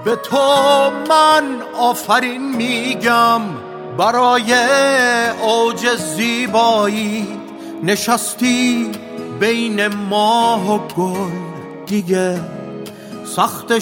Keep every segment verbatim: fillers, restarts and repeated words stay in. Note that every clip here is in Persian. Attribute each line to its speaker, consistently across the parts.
Speaker 1: به تو من آفرین میگم، برای اوج زیبایی نشستی بین ماه و گل، دیگه سخت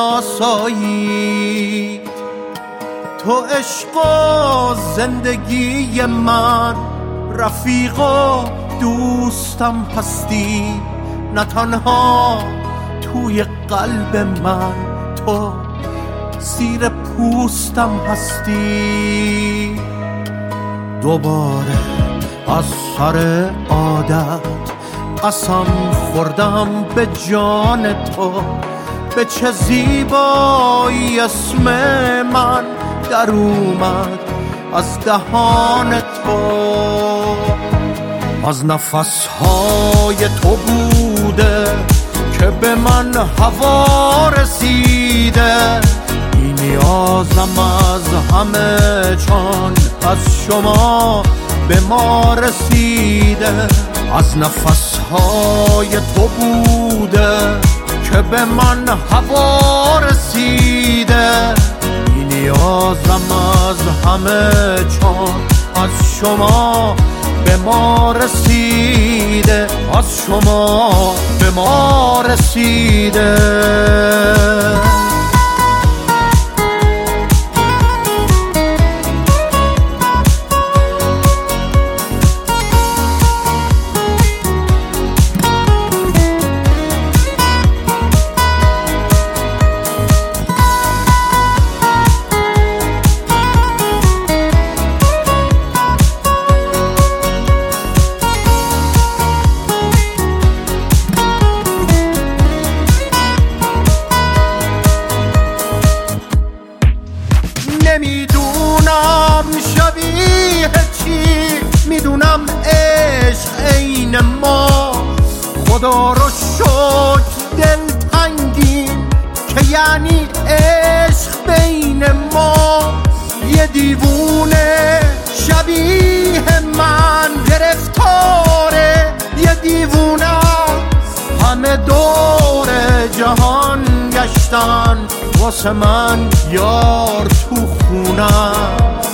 Speaker 1: شناسایی. تو عشق و زندگی من، رفیق و دوستم هستی، نه تنها توی قلب من، تو زیر پوستم هستی. دوباره از سر عادت قسم خوردم به جان تو، به چه زیبایی اسم من در اومد از دهان تو. از نفسهای تو بوده که به من هوا رسیده، بی نیازم از همه چون از شما به ما رسیده. از نفسهای تو بوده که به من هوا رسیده، بی نیازم از همه چون از شما به ما رسیده، از شما به ما رسیده. نمیدونم شبیه چی، میدونم عشق عین ما. خدا رو شکر دل تنگین که یعنی عشق بین ما. یه دیوونه شبیه من گرفتاره، یه دیوونه همه دور جهان گشتن واسه من یار تو خونم.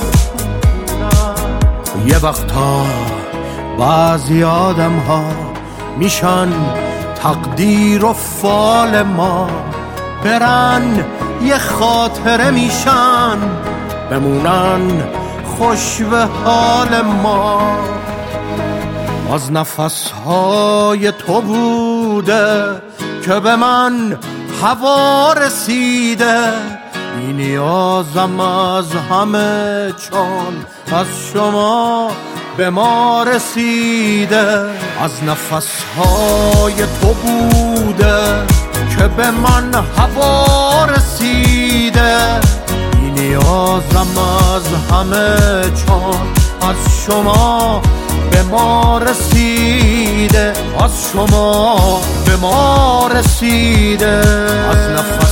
Speaker 1: یه وقتا بعضی آدم ها میشن تقدیر و فال ما، برن یه خاطره میشن بمونن خوش به حال ما. از نفسهای تو بوده که به من هوا رسیده، بی نیازم از همه چون از شما به ما رسیده. از نفسهای تو بوده که به من هوا رسیده، بی نیازم از همه چون از شما به ما رسیده، از شما به ما رسیده. از نفس